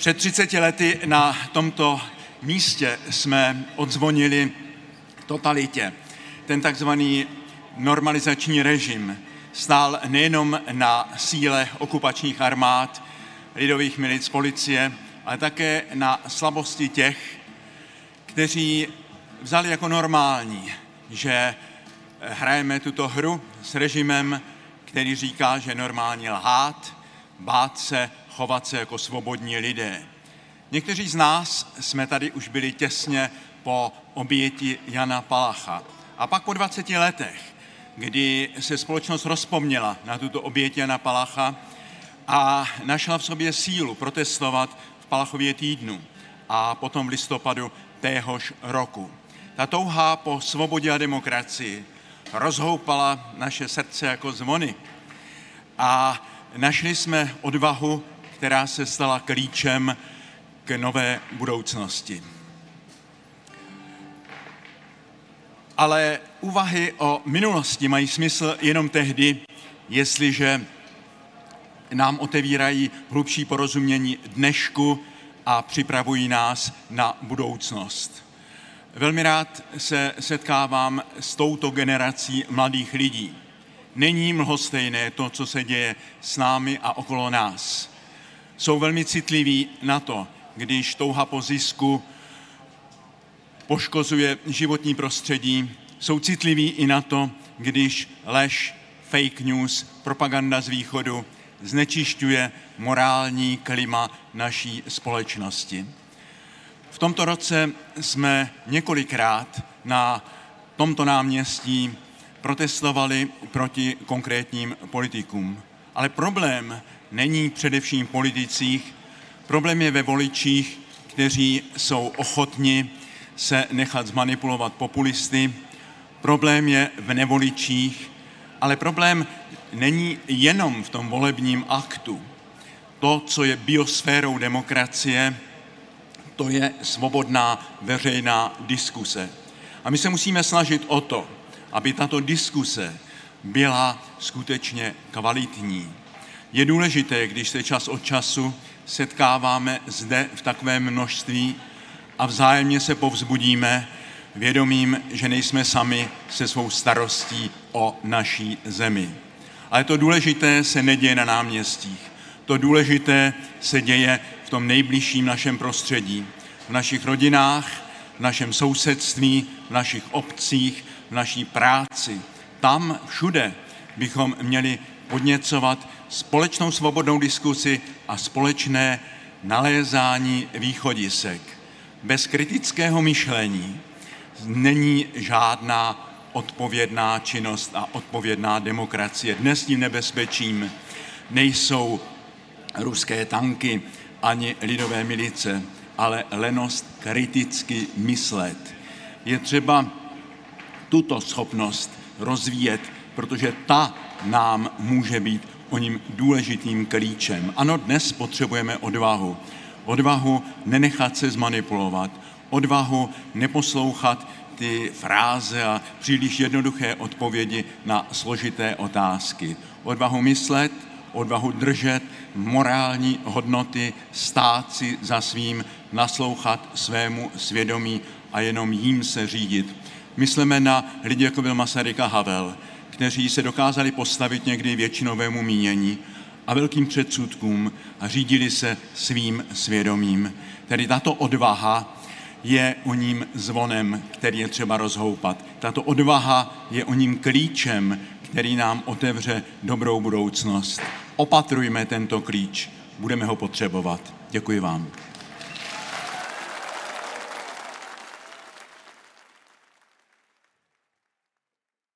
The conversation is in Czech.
Před 30 lety na tomto místě jsme odzvonili totalitě. Ten takzvaný normalizační režim stál nejenom na síle okupačních armád, lidových milic, policie, ale také na slabosti těch, kteří vzali jako normální, že hrajeme tuto hru s režimem, který říká, že je normální lhát, bát se, chovat se jako svobodní lidé. Někteří z nás jsme tady už byli těsně po oběti Jana Palacha. A pak po 20 letech, kdy se společnost rozpomněla na tuto oběť Jana Palacha a našla v sobě sílu protestovat v Palachově týdnu a potom v listopadu téhož roku. Ta touha po svobodě a demokracii rozhoupala naše srdce jako zvony a našli jsme odvahu, která se stala klíčem k nové budoucnosti. Ale úvahy o minulosti mají smysl jenom tehdy, jestliže nám otevírají hlubší porozumění dnešku a připravují nás na budoucnost. Velmi rád se setkávám s touto generací mladých lidí. Není mlhostejné to, co se děje s námi a okolo nás. Jsou velmi citliví na to, když touha po zisku poškozuje životní prostředí. Jsou citliví i na to, když lež, fake news, propaganda z východu znečišťuje morální klima naší společnosti. V tomto roce jsme několikrát na tomto náměstí protestovali proti konkrétním politikům. Ale problém není především v politicích, problém je ve voličích, kteří jsou ochotni se nechat zmanipulovat populisty. Problém je v nevoličích, ale problém není jenom v tom volebním aktu. To, co je biosférou demokracie, to je svobodná veřejná diskuse. A my se musíme snažit o to, aby tato diskuse byla skutečně kvalitní. Je důležité, když se čas od času setkáváme zde v takovém množství a vzájemně se povzbudíme vědomím, že nejsme sami se svou starostí o naší zemi. Ale to důležité se neděje na náměstích. To důležité se děje v tom nejbližším našem prostředí, v našich rodinách, v našem sousedství, v našich obcích, v naší práci. Tam všude bychom měli podněcovat společnou svobodnou diskusi a společné nalézání východisek. Bez kritického myšlení není žádná odpovědná činnost a odpovědná demokracie. Dnes tím nebezpečím nejsou ruské tanky ani lidové milice, ale lenost kriticky myslet. Je třeba tuto schopnost rozvíjet, protože ta nám může být oním důležitým klíčem. Ano, dnes potřebujeme odvahu. Odvahu nenechat se zmanipulovat. Odvahu neposlouchat ty fráze a příliš jednoduché odpovědi na složité otázky. Odvahu myslet, odvahu držet morální hodnoty, stát si za svým, naslouchat svému svědomí a jenom jím se řídit. Myslíme na lidi, jako byl Masaryk a Havel, kteří se dokázali postavit někdy většinovému mínění a velkým předsudkům a řídili se svým svědomím. Tedy tato odvaha je oním zvonem, který je třeba rozhoupat. Tato odvaha je oním klíčem, který nám otevře dobrou budoucnost. Opatrujme tento klíč, budeme ho potřebovat. Děkuji vám.